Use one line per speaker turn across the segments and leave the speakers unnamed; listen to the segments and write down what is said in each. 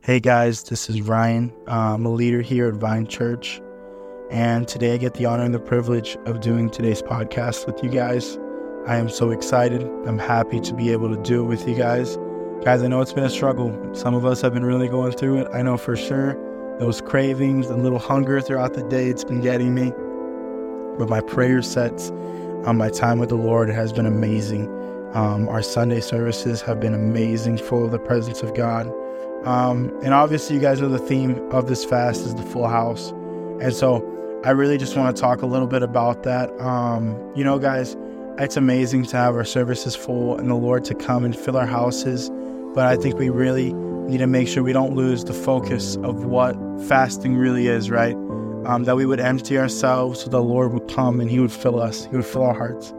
Hey guys, this is Ryan. I'm a leader here at Vine Church, and today I get the honor and the privilege of doing today's podcast with you guys. I am so excited. I'm happy to be able to do it with you guys. Guys, I know it's been a struggle. Some of us have been really going through it. I know for sure those cravings, the little hunger throughout the day, it's been getting me. But my prayer sets, my time with the Lord has been amazing. Our Sunday services have been amazing, full of the presence of God. And obviously you guys know the theme of this fast is the full house. And so I really just want to talk a little bit about that. Guys, it's amazing to have our services full and the Lord to come and fill our houses. But I think we really need to make sure we don't lose the focus of what fasting really is, right? That we would empty ourselves so the Lord would come and he would fill us. He would fill our hearts.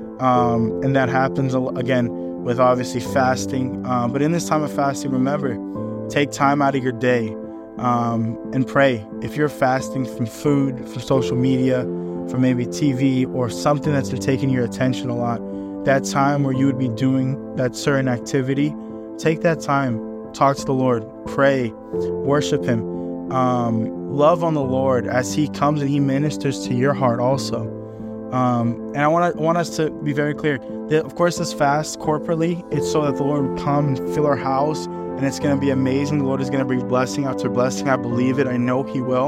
And that happens again with obviously fasting. But in this time of fasting, remember, take time out of your day and pray. If you're fasting from food, from social media, from maybe TV or something that's been taking your attention a lot, that time where you would be doing that certain activity, take that time, talk to the Lord, pray, worship him, love on the Lord as he comes and he ministers to your heart also. And I want us to be very clear that, of course, this fast corporately, it's so that the Lord would come and fill our house. And it's going to be amazing. The Lord is going to bring blessing after blessing. I believe it. I know he will.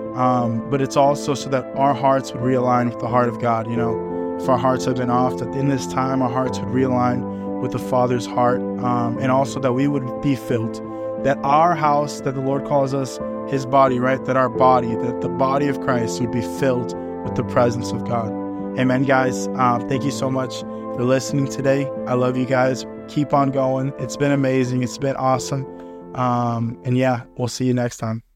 But it's also so that our hearts would realign with the heart of God. If our hearts have been off, that in this time our hearts would realign with the Father's heart. And also that we would be filled. That our house, that the Lord calls us his body, right? That our body, that the body of Christ would be filled with the presence of God. Amen, guys. Thank you so much for listening today. I love you guys. Keep on going. It's been amazing. It's been awesome. And yeah, we'll see you next time.